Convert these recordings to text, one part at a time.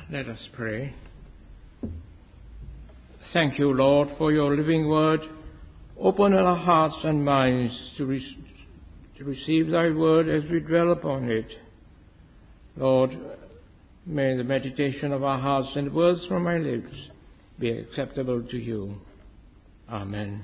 Let us pray. Thank you, Lord, for your living word. Open our hearts and minds to receive thy word as we dwell upon it. Lord, may the meditation of our hearts and words from my lips be acceptable to you. Amen.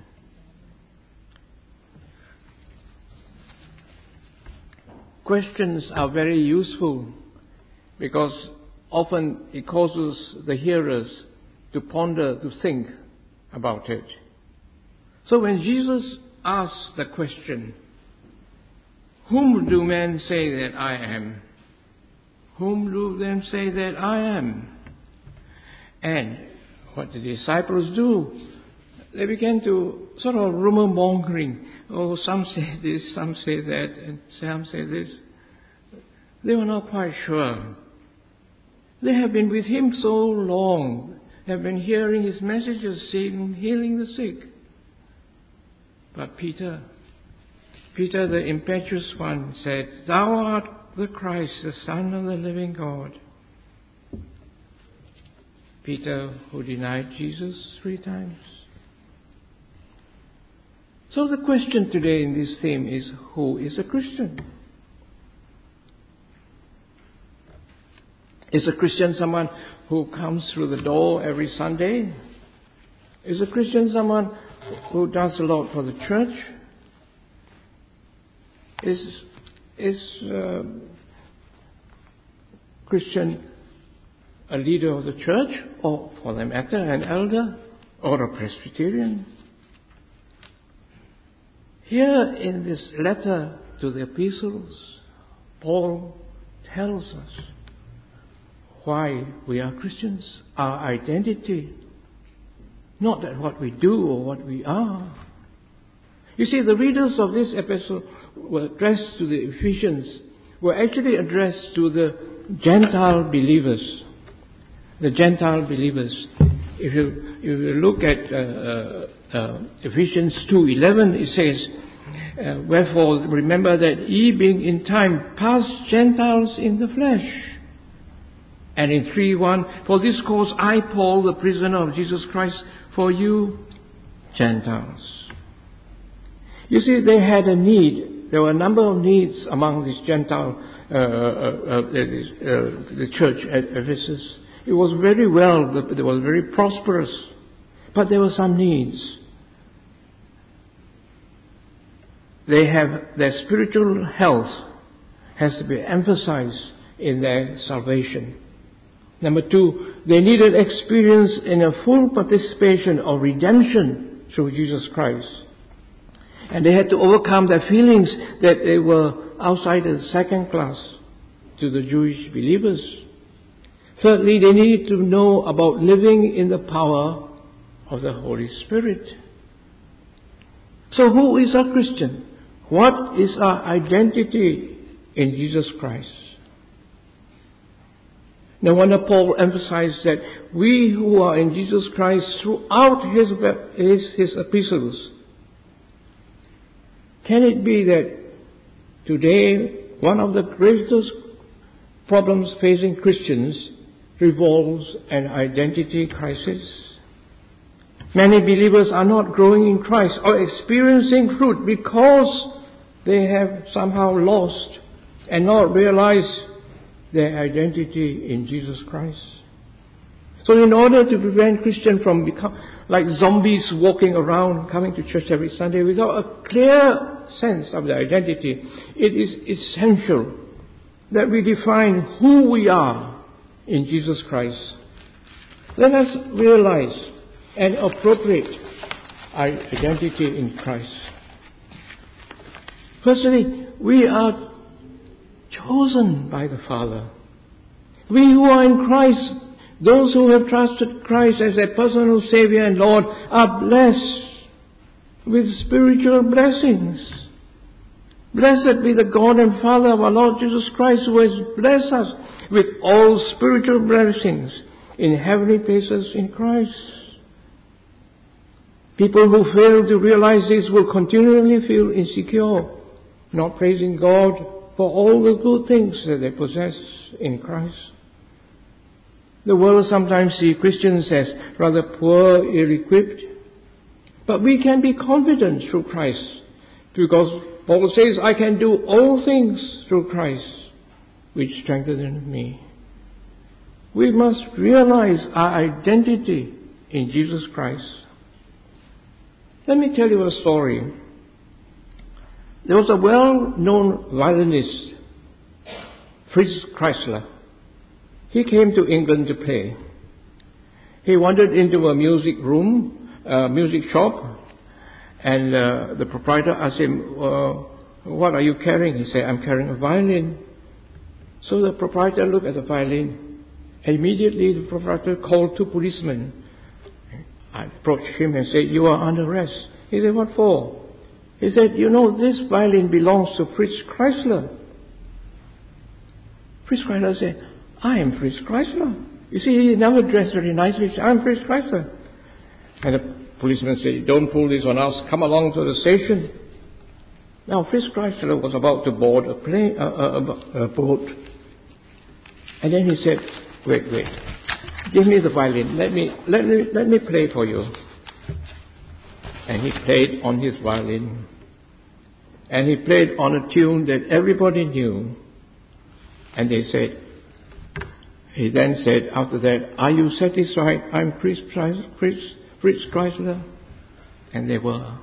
Questions are very useful because often it causes the hearers to ponder, to think about it. So when Jesus asks the question, "Whom do men say that I am? Whom do men say that I am?" And what the disciples do, they began to sort of rumor mongering. Oh, some say this, some say that, and some say this. They were not quite sure. They have been with him so long, have been hearing his messages, seeing him healing the sick. But Peter, the impetuous one, said, "Thou art the Christ, the Son of the living God." Peter, who denied Jesus 3 times. So the question today in this theme is, who is a Christian? Is a Christian someone who comes through the door every Sunday? Is a Christian someone who does a lot for the church? Is Christian a leader of the church, or for that matter, an elder or a Presbyterian? Here in this letter to the epistles, Paul tells us why we are Christians, our identity, not that what we do or what we are. You see, the readers of this epistle were addressed to the Ephesians, were actually addressed to the Gentile believers. The Gentile believers. If you look at Ephesians 2:11, it says, "Wherefore remember that ye being in time past Gentiles in the flesh." And in 3:1, "For this cause I, Paul, the prisoner of Jesus Christ, for you Gentiles." You see, they had a need. There were a number of needs among this Gentile, the church at Ephesus. It was very well, it was very prosperous, but there were some needs. Their spiritual health has to be emphasized in their salvation. Number 2, they needed experience in a full participation of redemption through Jesus Christ. And they had to overcome their feelings that they were outsiders, second class to the Jewish believers. Thirdly, they needed to know about living in the power of the Holy Spirit. So who is a Christian? What is our identity in Jesus Christ? No wonder Paul emphasized that we who are in Jesus Christ throughout his epistles. Can it be that today one of the greatest problems facing Christians revolves an identity crisis? Many believers are not growing in Christ or experiencing fruit because they have somehow lost and not realized their identity in Jesus Christ. So in order to prevent Christians from becoming like zombies walking around, coming to church every Sunday without a clear sense of their identity, it is essential that we define who we are in Jesus Christ. Let us realize and appropriate our identity in Christ. Firstly, we are chosen by the Father. We who are in Christ, those who have trusted Christ as their personal Savior and Lord, are blessed with spiritual blessings. Blessed be the God and Father of our Lord Jesus Christ, who has blessed us with all spiritual blessings in heavenly places in Christ. People who fail to realize this will continually feel insecure, not praising God for all the good things that they possess in Christ. The world sometimes sees Christians as rather poor, ill-equipped. But we can be confident through Christ, because Paul says, I can do all things through Christ, which strengthens me. We must realize our identity in Jesus Christ. Let me tell you a story. There was a well-known violinist, Fritz Kreisler. He came to England to play. He wandered into a music shop, and the proprietor asked him, what are you carrying? He said, I'm carrying a violin. So the proprietor looked at the violin. Immediately the proprietor called 2 policemen. I approached him and said, you are under arrest. He said, what for? He said, you know, this violin belongs to Fritz Kreisler. Fritz Kreisler said, I am Fritz Kreisler. You see, he never dressed very nicely. He said, I'm Fritz Kreisler. And the policeman said, don't pull this on us. Come along to the station. Now, Fritz Kreisler was about to board a boat. And then he said, wait. Give me the violin. Let me play for you. And he played on his violin. And he played on a tune that everybody knew. And he then said after that, are you satisfied? I'm Fritz Kreisler. And they were.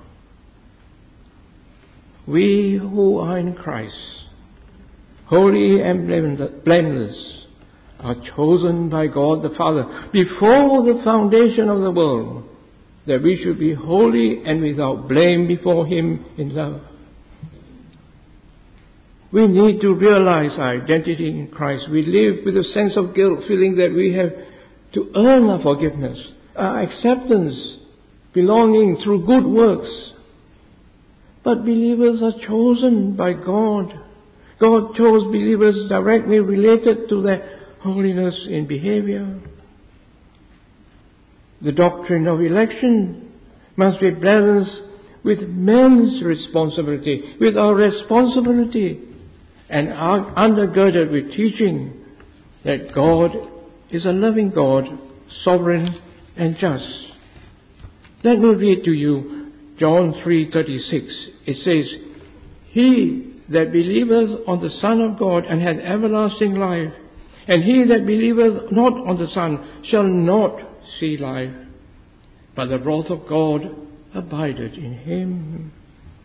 We who are in Christ, holy and blameless, are chosen by God the Father before the foundation of the world, that we should be holy and without blame before Him in love. We need to realize our identity in Christ. We live with a sense of guilt, feeling that we have to earn our forgiveness, our acceptance, belonging through good works. But believers are chosen by God. God chose believers directly related to their holiness in behavior. The doctrine of election must be balanced with men's responsibility, with our responsibility, and undergirded with teaching that God is a loving God, sovereign and just. Let me read to you John 3:36. It says, he that believeth on the Son of God and hath everlasting life, and he that believeth not on the Son shall not see life, but the wrath of God abideth in him.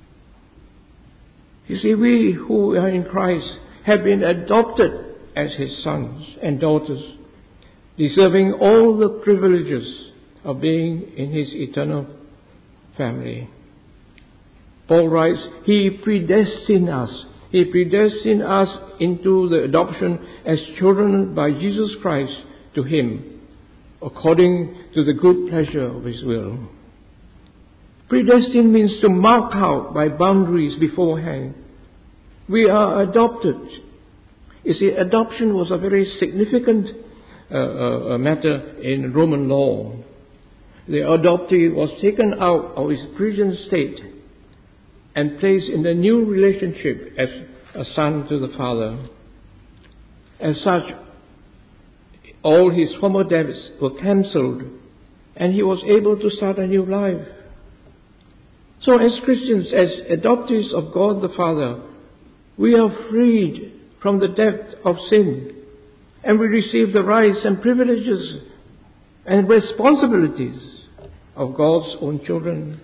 You see, we who are in Christ have been adopted as His sons and daughters, deserving all the privileges of being in His eternal family. Paul writes, He predestined us. He predestined us into the adoption as children by Jesus Christ to Him, according to the good pleasure of His will. Predestined means to mark out by boundaries beforehand. We are adopted. You see, adoption was a very significant matter in Roman law. The adoptee was taken out of his prison state and placed in a new relationship as a son to the father. As such, all his former debts were cancelled and he was able to start a new life. So as Christians, as adoptees of God the Father, we are freed from the debt of sin, and we receive the rights and privileges and responsibilities of God's own children.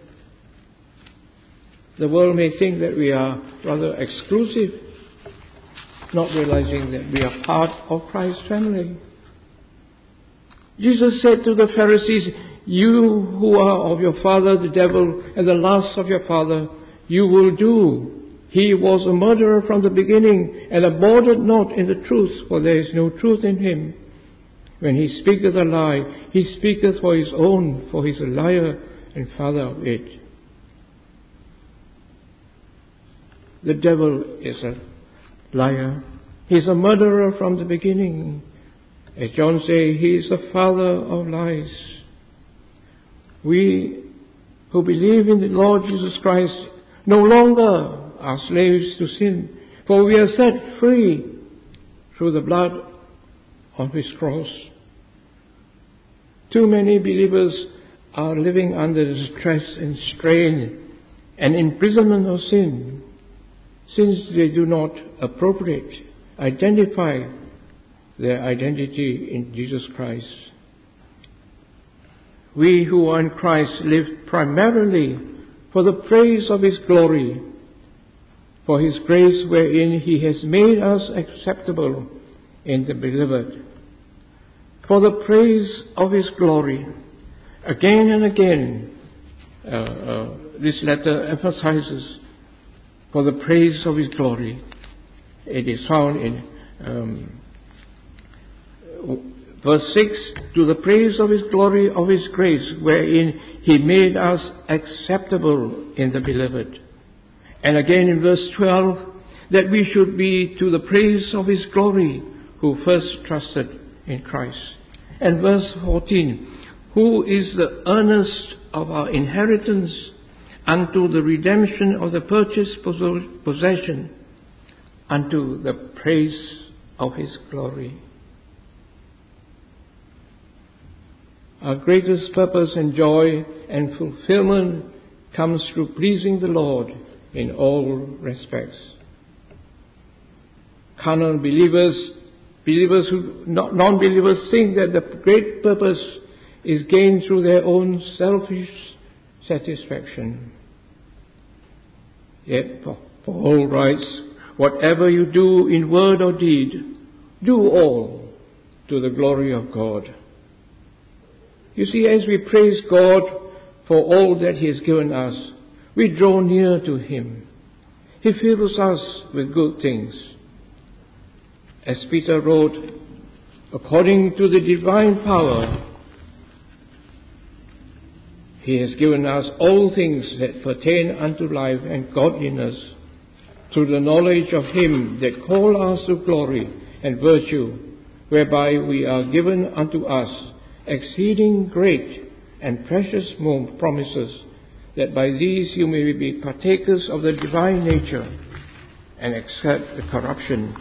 The world may think that we are rather exclusive, not realizing that we are part of Christ's family. Jesus said to the Pharisees, you who are of your father the devil and the lusts of your father, you will do. He was a murderer from the beginning and abided not in the truth, for there is no truth in him. When he speaketh a lie, he speaketh for his own, for he is a liar and father of it. The devil is a liar. He is a murderer from the beginning. As John says, he is the father of lies. We who believe in the Lord Jesus Christ no longer are slaves to sin, for we are set free through the blood of His cross. Too many believers are living under the stress and strain and imprisonment of sin, since they do not appropriate, identify their identity in Jesus Christ. We who are in Christ live primarily for the praise of His glory, for His grace wherein He has made us acceptable in the Beloved. For the praise of His glory. Again and again, this letter emphasizes for the praise of His glory. It is found in verse 6, to the praise of His glory, of His grace, wherein He made us acceptable in the Beloved. And again in verse 12, that we should be to the praise of His glory, who first trusted in Christ. And verse 14, who is the earnest of our inheritance unto the redemption of the purchased possession, unto the praise of His glory. Our greatest purpose and joy and fulfillment comes through pleasing the Lord in all respects. Carnal non-believers think that the great purpose is gained through their own selfish satisfaction. Yet, for Paul writes, whatever you do in word or deed, do all to the glory of God. You see, as we praise God for all that He has given us, we draw near to Him. He fills us with good things. As Peter wrote, according to the divine power, He has given us all things that pertain unto life and godliness, through the knowledge of Him that called us to glory and virtue, whereby we are given unto us exceeding great and precious promises, that by these you may be partakers of the divine nature, and accept the corruption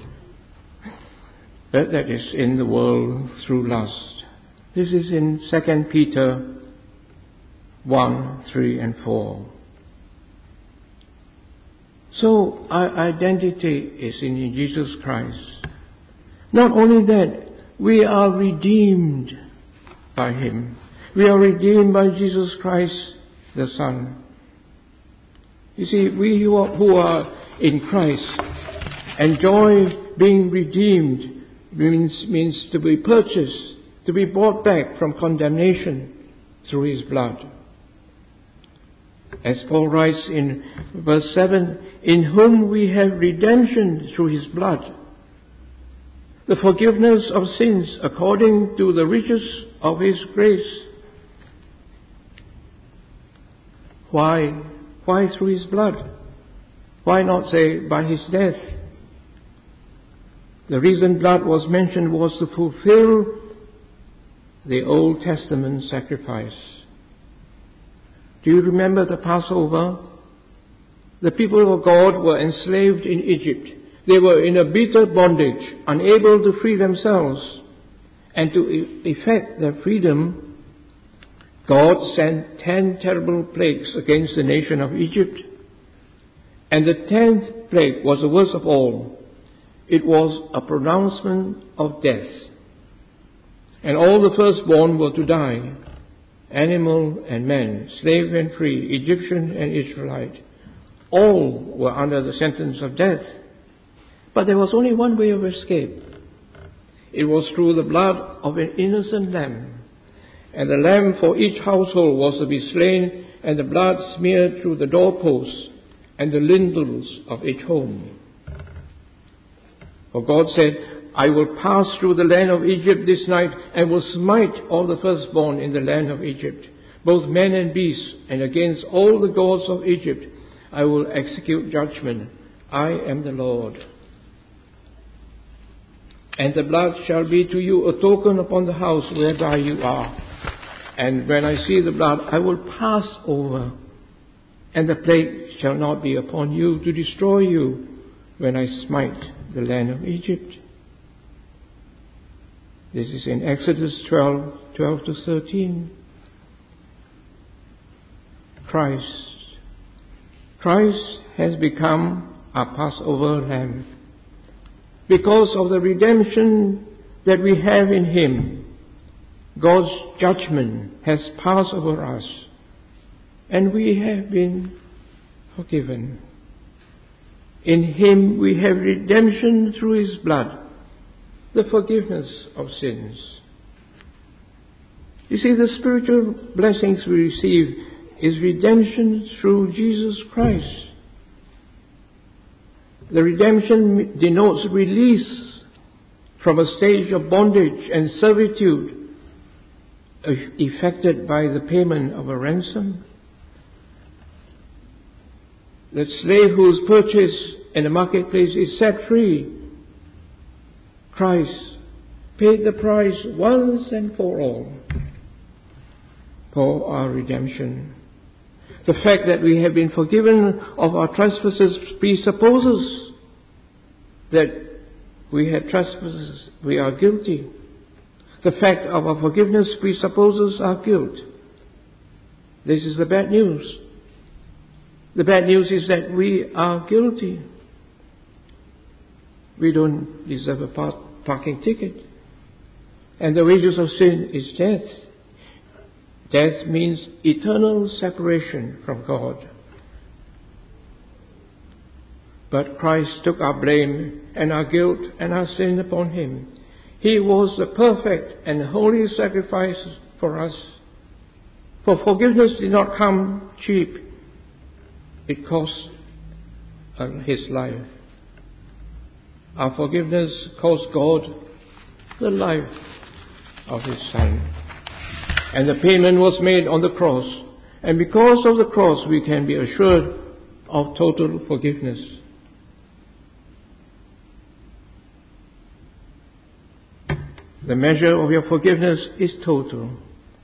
that is in the world through lust. This is in 2 Peter 1, 3 and 4. So our identity is in Jesus Christ. Not only that, we are redeemed by Him. We are redeemed by Jesus Christ, the Son. You see, we who are in Christ enjoy being redeemed, means to be purchased, to be bought back from condemnation through His blood. As Paul writes in verse 7, in whom we have redemption through His blood, the forgiveness of sins according to the riches of His grace. Why? Why through His blood? Why not say by His death? The reason blood was mentioned was to fulfill the Old Testament sacrifice. Do you remember the Passover? The people of God were enslaved in Egypt. They were in a bitter bondage, unable to free themselves. And to effect their freedom, God sent 10 terrible plagues against the nation of Egypt. And the 10th plague was the worst of all. It was a pronouncement of death. And all the firstborn were to die, animal and man, slave and free, Egyptian and Israelite. All were under the sentence of death. But there was only one way of escape. It was through the blood of an innocent lamb. And the lamb for each household was to be slain, and the blood smeared through the doorposts and the lintels of each home. For God said, I will pass through the land of Egypt this night, and will smite all the firstborn in the land of Egypt, both men and beasts, and against all the gods of Egypt I will execute judgment. I am the Lord. And the blood shall be to you a token upon the house whereby you are. And when I see the blood, I will pass over, and the plague shall not be upon you to destroy you when I smite the land of Egypt. This is in Exodus 12 to 13. Christ has become our Passover lamb. Because of the redemption that we have in Him, God's judgment has passed over us, and we have been forgiven. In Him we have redemption through His blood, the forgiveness of sins. You see, the spiritual blessings we receive is redemption through Jesus Christ. The redemption denotes release from a stage of bondage and servitude effected by the payment of a ransom. The slave who is purchased in the marketplace is set free. Christ paid the price once and for all for our redemption. The fact that we have been forgiven of our trespasses presupposes that we had trespasses, we are guilty. The fact of our forgiveness presupposes our guilt. This is the bad news. The bad news is that we are guilty. We don't deserve a parking ticket. And the wages of sin is death. Death means eternal separation from God. But Christ took our blame and our guilt and our sin upon Him. He was the perfect and holy sacrifice for us. For forgiveness did not come cheap. It cost His life. Our forgiveness cost God the life of His Son. And the payment was made on the cross. And because of the cross, we can be assured of total forgiveness. The measure of your forgiveness is total.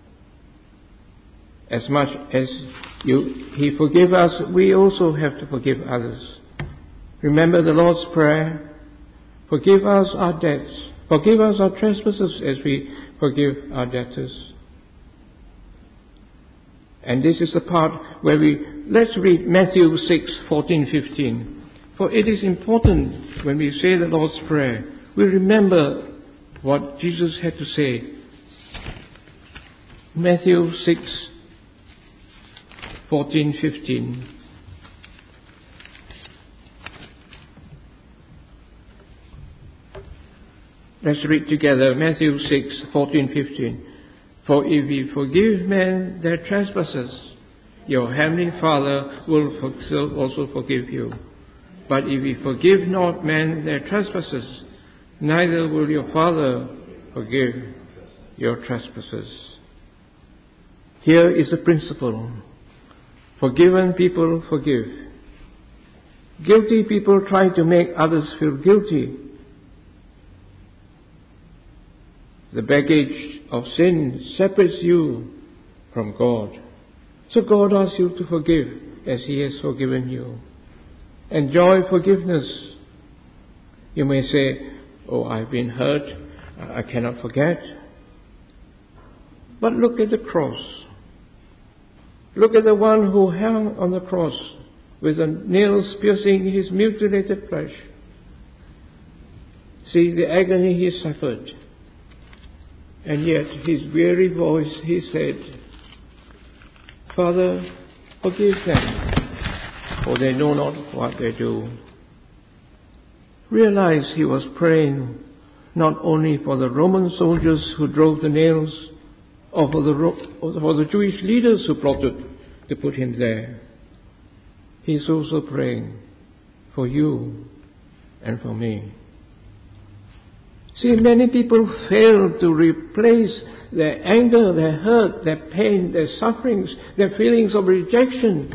As much as He forgives us, we also have to forgive others. Remember the Lord's Prayer. Forgive us our debts. Forgive us our trespasses as we forgive our debtors. And this is the part where let's read Matthew 6:14-15. For it is important when we say the Lord's Prayer, we remember what Jesus had to say. Matthew 6:14-15. Let's read together Matthew 6:14-15. For if we forgive men their trespasses, your heavenly Father will also forgive you. But if we forgive not men their trespasses, neither will your Father forgive your trespasses. Here is the principle. Forgiven people forgive. Guilty people try to make others feel guilty. The baggage of sin separates you from God. So God asks you to forgive as He has forgiven you. Enjoy forgiveness. You may say, oh, I've been hurt. I cannot forget. But look at the cross. Look at the one who hung on the cross with the nails piercing His mutilated flesh. See the agony He suffered. And yet His weary voice, He said, Father, forgive them, for they know not what they do. Realize He was praying not only for the Roman soldiers who drove the nails, or for the Jewish leaders who plotted to put Him there. He is also praying for you and for me. See, many people fail to replace their anger, their hurt, their pain, their sufferings, their feelings of rejection.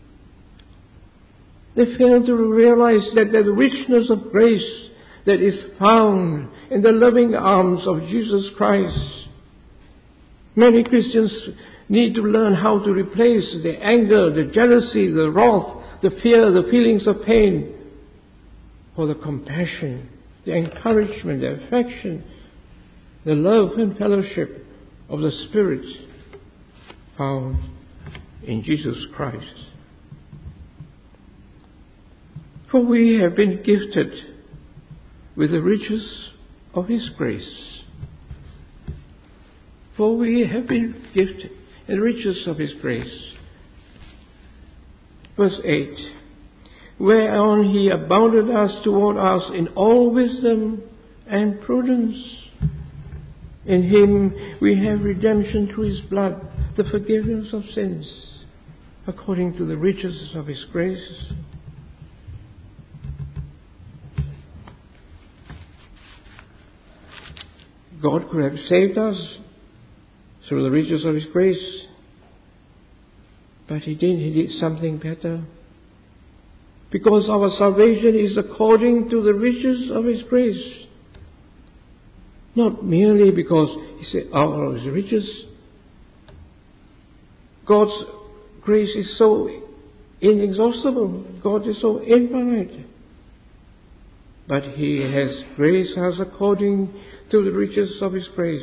They fail to realize that the richness of grace that is found in the loving arms of Jesus Christ. Many Christians need to learn how to replace the anger, the jealousy, the wrath, the fear, the feelings of pain for the compassion, the encouragement, the affection, the love and fellowship of the Spirit found in Jesus Christ. For we have been gifted with the riches of His grace. For we have been gifted with the riches of His grace. Verse 8, whereon He abounded us toward us in all wisdom and prudence. In Him we have redemption through His blood, the forgiveness of sins, according to the riches of His grace. God could have saved us through the riches of His grace, but He didn't. He did something better. Because our salvation is according to the riches of His grace. Not merely because He said, "Oh, His riches." God's grace is so inexhaustible. God is so infinite. But He has graced us according to the riches of His grace.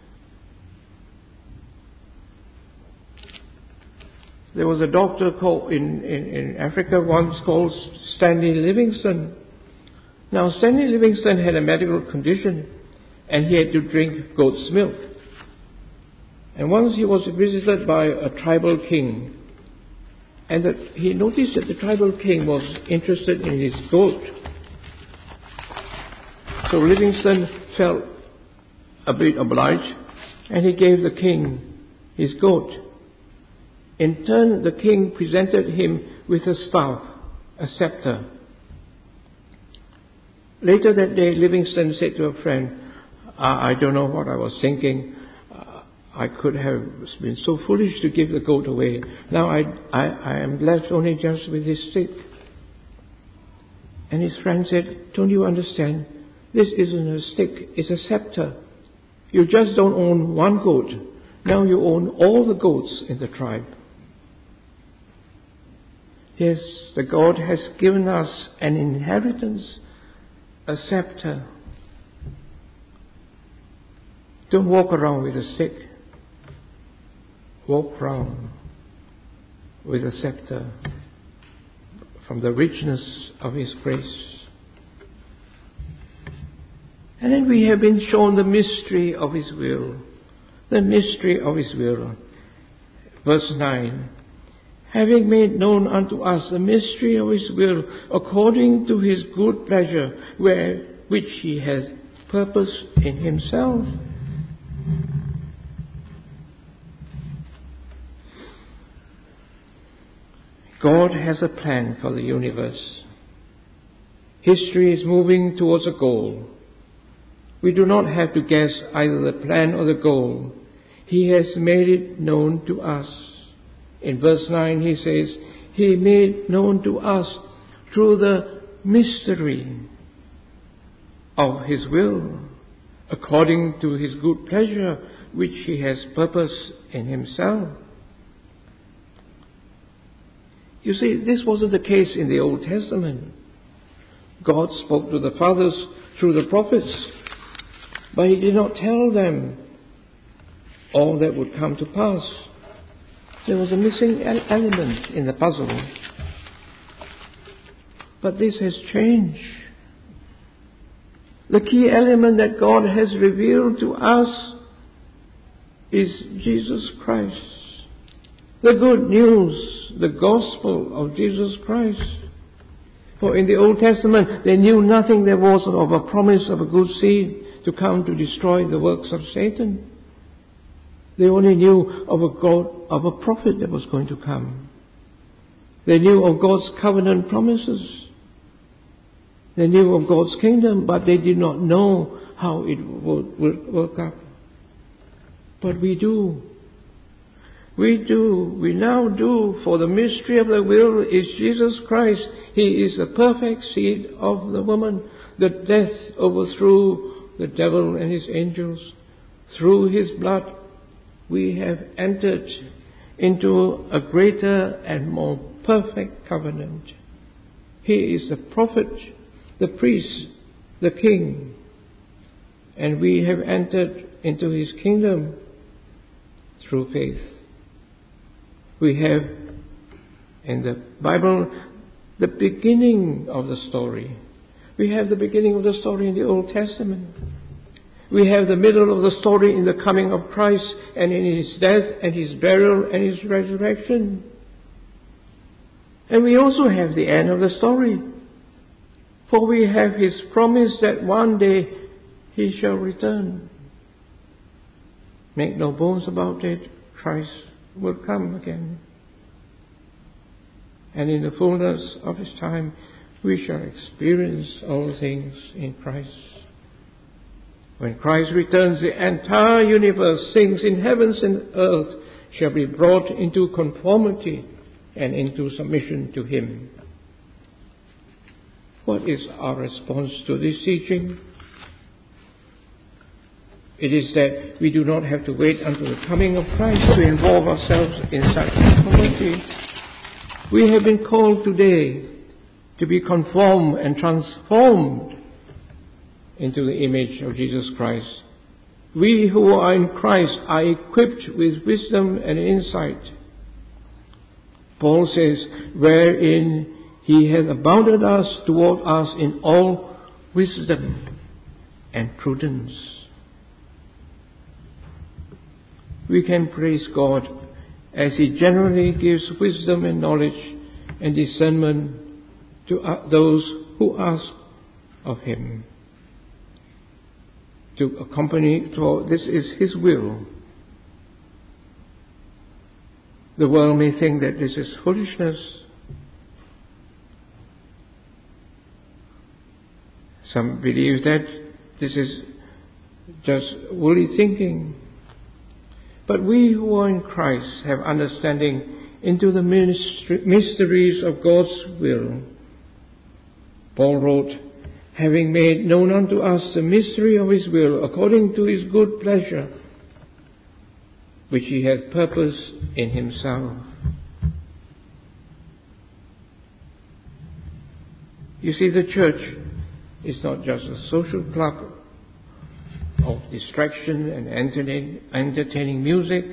There was a doctor called in Africa once called Stanley Livingstone. Now, Stanley Livingstone had a medical condition and he had to drink goat's milk. And once he was visited by a tribal king, and he noticed that the tribal king was interested in his goat. So Livingstone felt a bit obliged, and he gave the king his goat. In turn, the king presented him with a staff, a scepter. Later that day, Livingstone said to a friend, I don't know what I was thinking. I could have been so foolish to give the goat away. Now I am left only just with this stick. And his friend said, don't you understand? This isn't a stick, it's a scepter. You just don't own one goat. Now you own all the goats in the tribe. Yes, the God has given us an inheritance, a scepter. Don't walk around with a stick. Walk around with a scepter from the richness of His grace. And then we have been shown the mystery of His will. The mystery of His will. Verse 9. Having made known unto us the mystery of His will, according to His good pleasure, which He has purposed in Himself. God has a plan for the universe. History is moving towards a goal. We do not have to guess either the plan or the goal. He has made it known to us. In verse 9 he says, He made known to us through the mystery of His will, according to His good pleasure, which He has purposed in Himself. You see, this wasn't the case in the Old Testament. God spoke to the fathers through the prophets, but He did not tell them all that would come to pass. There was a missing element in the puzzle. But this has changed. The key element that God has revealed to us is Jesus Christ. The good news, the gospel of Jesus Christ. For in the Old Testament, they knew nothing there was of a promise of a good seed to come to destroy the works of Satan. They only knew of a prophet that was going to come. They knew of God's covenant promises. They knew of God's kingdom, but they did not know how it would work out. But we do. We now do, for the mystery of the will is Jesus Christ. He is the perfect seed of the woman. The death overthrew the devil and his angels. Through His blood, we have entered into a greater and more perfect covenant. He is the prophet, the priest, the king. and we have entered into His kingdom through faith. We have in the Bible the beginning of the story. We have the beginning of the story in the Old Testament. We have the middle of the story in the coming of Christ and in His death and His burial and His resurrection. And we also have the end of the story. For we have His promise that one day He shall return. Make no bones about it, Christ will come again. And in the fullness of His time, we shall experience all things in Christ. When Christ returns, the entire universe, things in heavens and earth, shall be brought into conformity and into submission to Him. What is our response to this teaching? It is that we do not have to wait until the coming of Christ to involve ourselves in such conformity. We have been called today to be conformed and transformed into the image of Jesus Christ. We who are in Christ are equipped with wisdom and insight. Paul says, wherein He has abounded us toward us in all wisdom and prudence. We can praise God as He generally gives wisdom and knowledge and discernment to those who ask of Him. To accompany, for this is His will. The world may think that this is foolishness. Some believe that this is just woolly thinking. But we who are in Christ have understanding into the mysteries of God's will. Paul wrote, having made known unto us the mystery of His will, according to His good pleasure, which He hath purposed in Himself. You see, the church is not just a social club of distraction and entertaining music.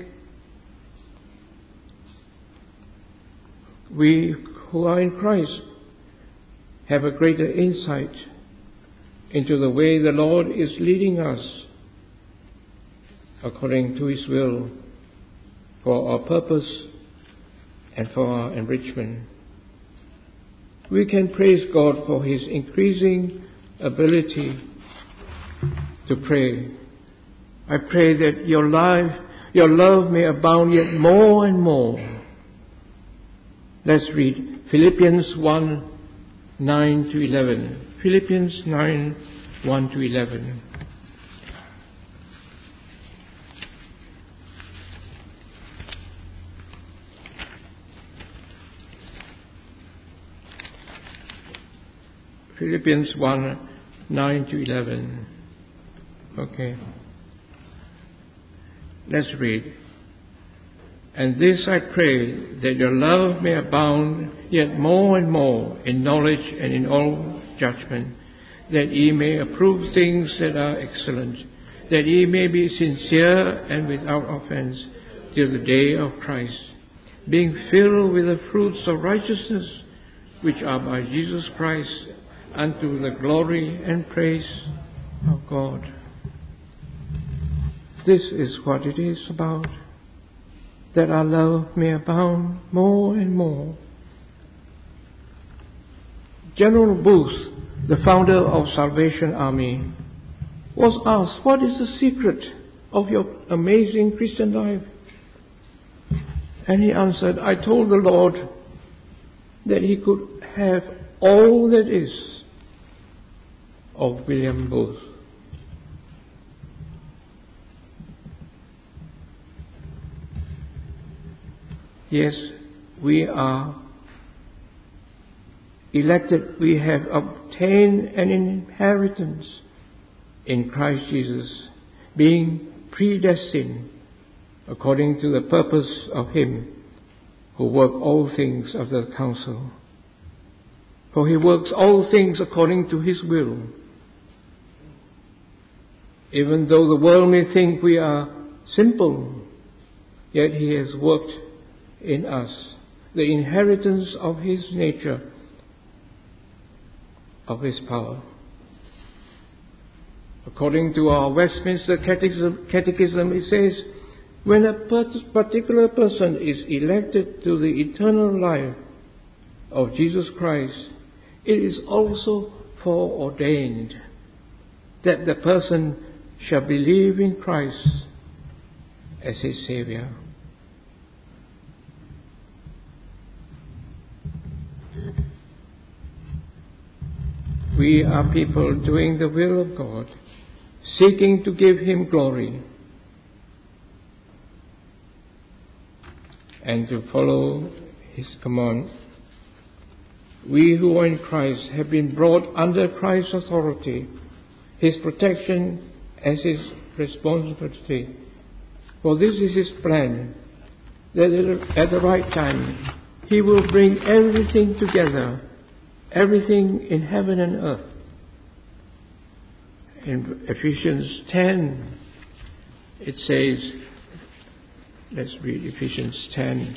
We who are in Christ have a greater insight into the way the Lord is leading us according to His will for our purpose and for our enrichment. We can praise God for His increasing ability to pray. I pray that your love may abound yet more and more. Let's read Philippians 1, 9 to 11. Philippians 9, 1 to 11. Philippians 1, 9 to 11. Okay. Let's read. And this I pray, that your love may abound yet more and more in knowledge and in all judgment, that ye may approve things that are excellent, that ye may be sincere and without offense till the day of Christ, being filled with the fruits of righteousness, which are by Jesus Christ, unto the glory and praise of God. This is what it is about, that our love may abound more and more. General Booth, the founder of Salvation Army, was asked, what is the secret of your amazing Christian life? And he answered, I told the Lord that He could have all that is of William Booth. Yes, we are elected, we have obtained an inheritance in Christ Jesus, being predestined according to the purpose of Him who works all things of the counsel. For He works all things according to His will. Even though the world may think we are simple, yet He has worked in us the inheritance of His nature, of His power. According to our Westminster Catechism, it says, when a particular person is elected to the eternal life of Jesus Christ, it is also foreordained that the person shall believe in Christ as his Savior. We are people doing the will of God, seeking to give Him glory and to follow His command. We who are in Christ have been brought under Christ's authority, His protection as His responsibility. For this is His plan, that at the right time He will bring everything together, everything in heaven and earth. In Ephesians 10, it says, let's read Ephesians 10.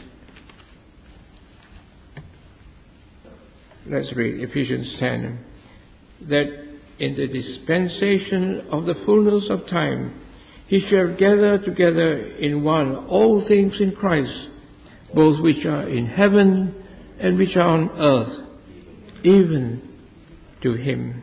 Let's read Ephesians 10. That in the dispensation of the fullness of time, He shall gather together in one all things in Christ, both which are in heaven and which are on earth, even to Him.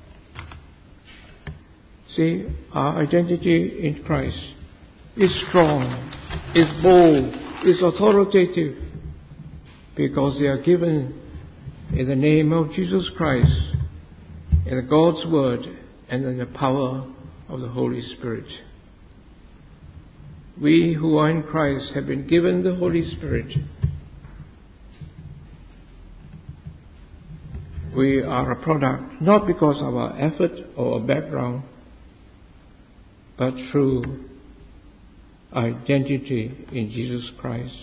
See, our identity in Christ is strong, is bold, is authoritative, because they are given in the name of Jesus Christ, in God's Word, and in the power of the Holy Spirit. We who are in Christ have been given the Holy Spirit. We are a product not because of our effort or our background, but through our identity in Jesus Christ.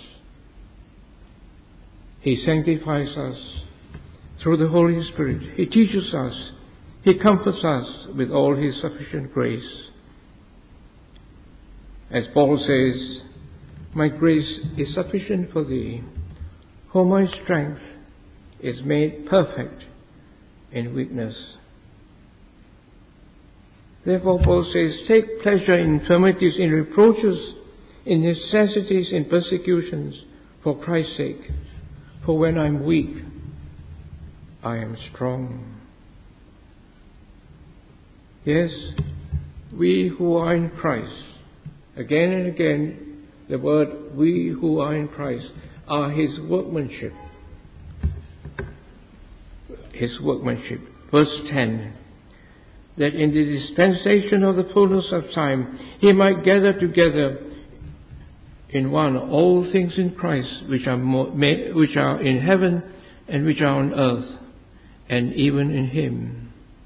He sanctifies us through the Holy Spirit. He teaches us. He comforts us with all His sufficient grace. As Paul says, my grace is sufficient for thee, for my strength is made perfect in weakness. Therefore Paul says, take pleasure in infirmities, in reproaches, in necessities, in persecutions, for Christ's sake. For when I'm weak, I am strong. Yes, we who are in Christ, again and again, the word we who are in Christ are His workmanship. His workmanship. Verse 10, that in the dispensation of the fullness of time, He might gather together in one all things in Christ, which are in heaven and which are on earth, and even in Him.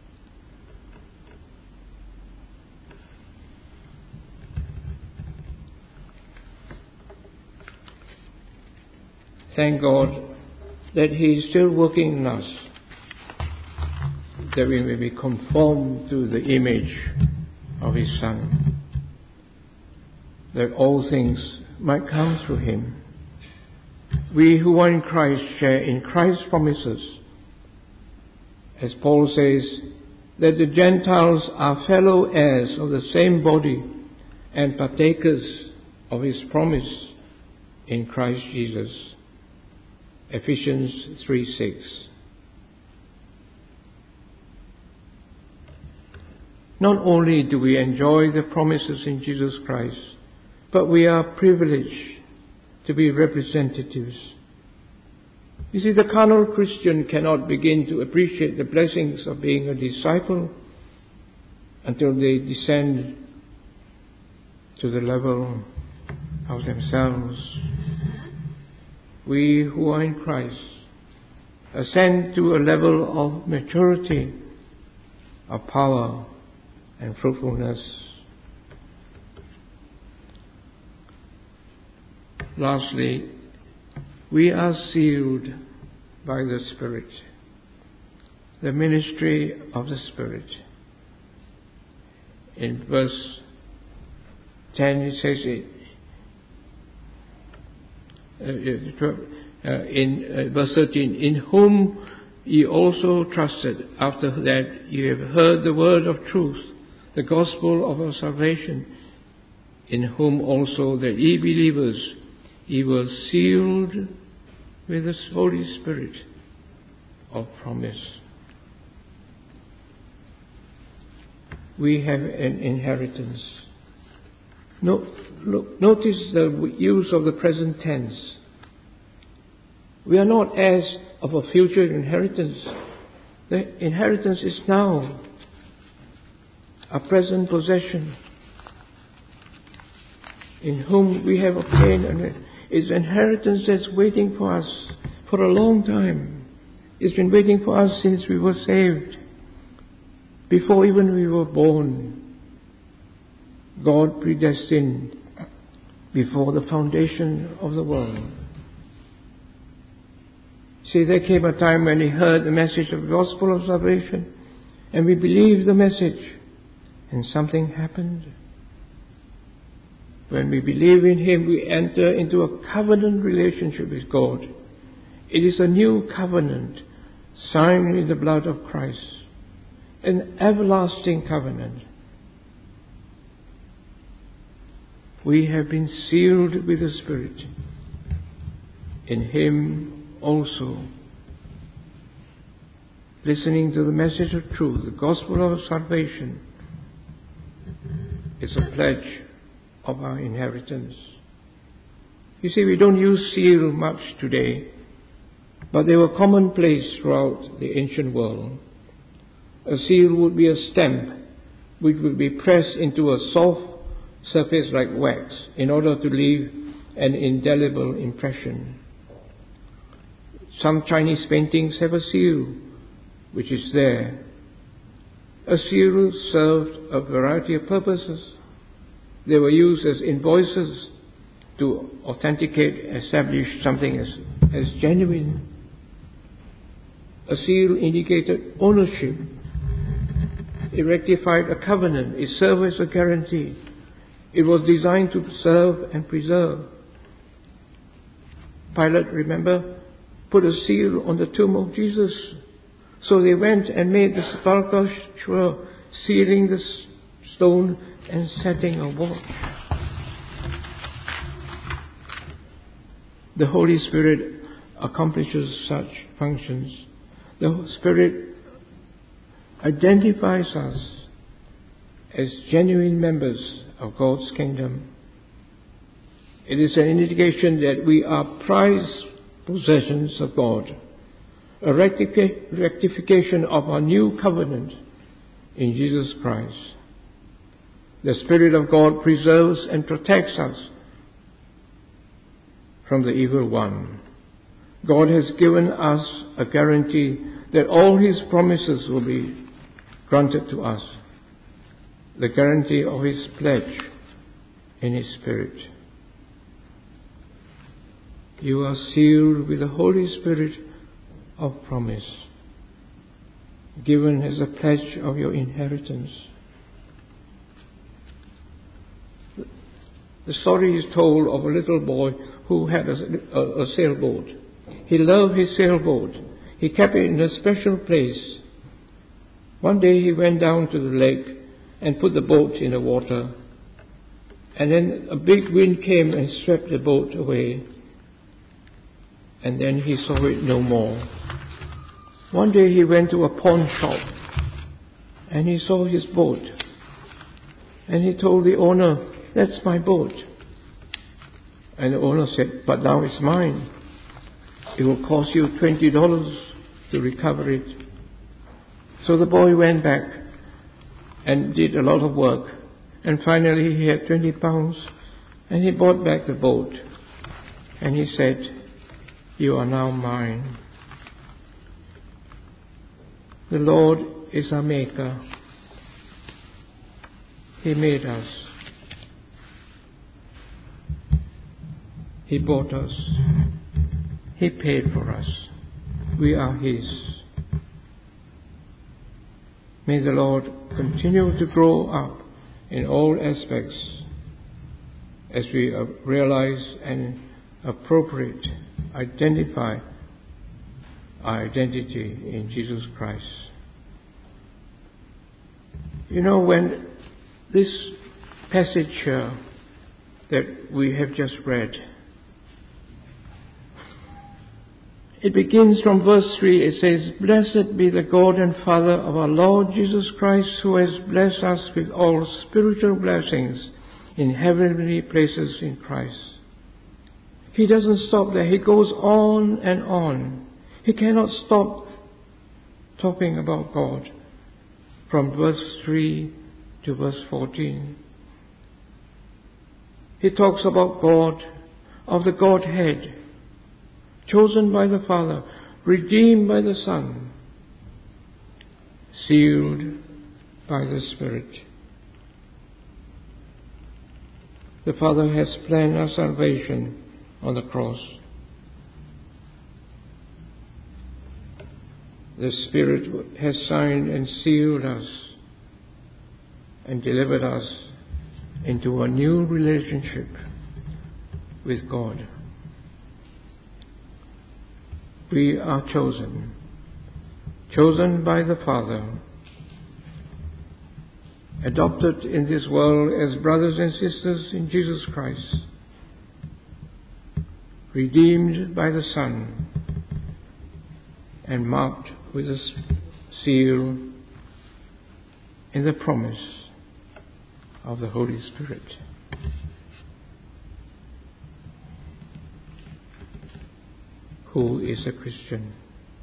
Thank God that He is still working in us, that we may be conformed to the image of His Son, that all things might come through Him. We who are in Christ share in Christ's promises. As Paul says, that the Gentiles are fellow heirs of the same body and partakers of His promise in Christ Jesus. Ephesians 3:6. Not only do we enjoy the promises in Jesus Christ, but we are privileged to be representatives. You see, the carnal Christian cannot begin to appreciate the blessings of being a disciple until they descend to the level of themselves. We who are in Christ ascend to a level of maturity, of power and fruitfulness. Lastly, we are sealed by the Spirit, the ministry of the Spirit. In verse 10 it says in verse 13, in whom ye also trusted, after that ye have heard the word of truth, the gospel of our salvation, in whom also that ye believers, ye were sealed with the Holy Spirit of promise. We have an inheritance. Notice the use of the present tense. We are not heirs of a future inheritance. The inheritance is now, a present possession, in whom we have obtained an inheritance that's waiting for us for a long time. It's been waiting for us since we were saved, before even we were born. God predestined before the foundation of the world. See, there came a time when we heard the message of the gospel of salvation, and we believed the message, and something happened. When we believe in Him, we enter into a covenant relationship with God. It is a new covenant, signed in the blood of Christ, an everlasting covenant. We have been sealed with the Spirit. In Him also, listening to the message of truth, the gospel of salvation, is a pledge of our inheritance. You see, we don't use seal much today, but they were commonplace throughout the ancient world. A seal would be a stamp which would be pressed into a soft surface like wax in order to leave an indelible impression. Some Chinese paintings have a seal which is there. A seal served a variety of purposes. They were used as invoices to authenticate, establish something as genuine. A seal indicated ownership. It rectified a covenant. It served as a guarantee. It was designed to serve and preserve. Pilate, remember, put a seal on the tomb of Jesus. So they went and made the sepulchre sure, sealing the stone and setting a watch. The Holy Spirit accomplishes such functions. The Spirit identifies us as genuine members of God's kingdom. It is an indication that we are prized possessions of God, a rectification of our new covenant in Jesus Christ. The Spirit of God preserves and protects us from the evil one. God has given us a guarantee that all His promises will be granted to us. The guarantee of His pledge in His Spirit. You are sealed with the Holy Spirit of promise, given as a pledge of your inheritance. The story is told of a little boy who had a sailboat. He loved his sailboat. He kept it in a special place. One day he went down to the lake and put the boat in the water. And then a big wind came and swept the boat away. And then he saw it no more. One day he went to a pawn shop and he saw his boat. And he told the owner, "That's my boat." And the owner said, "But now it's mine. It will cost you $20 to recover it." So the boy went back and did a lot of work. And finally he had 20 pounds and he bought back the boat. And he said, "You are now mine." The Lord is our maker. He made us. He bought us. He paid for us. We are His. May the Lord continue to grow up in all aspects as we realize and identify our identity in Jesus Christ. You know, when this passage that we have just read, it begins from verse 3. It says, "Blessed be the God and Father of our Lord Jesus Christ, who has blessed us with all spiritual blessings in heavenly places in Christ." He doesn't stop there. He goes on and on. He cannot stop talking about God from verse 3 to verse 14. He talks about God, of the Godhead, chosen by the Father, redeemed by the Son, sealed by the Spirit. The Father has planned our salvation on the cross. The Spirit has signed and sealed us and delivered us into a new relationship with God. We are chosen by the Father, adopted in this world as brothers and sisters in Jesus Christ, redeemed by the Son, and marked with a seal in the promise of the Holy Spirit. Who is a Christian?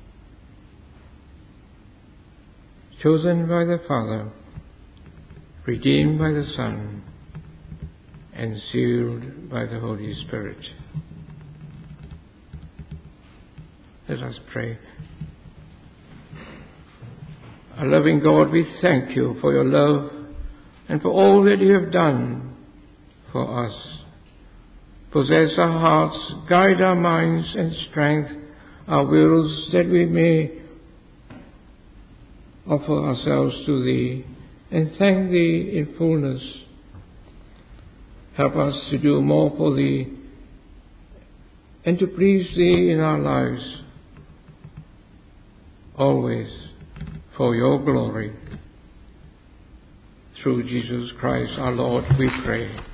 Chosen by the Father, redeemed by the Son, and sealed by the Holy Spirit. Let us pray. Our loving God, we thank you for your love and for all that you have done for us. Possess our hearts, guide our minds, and strengthen our wills, that we may offer ourselves to Thee and thank Thee in fullness. Help us to do more for Thee and to please Thee in our lives, always for your glory. Through Jesus Christ our Lord we pray.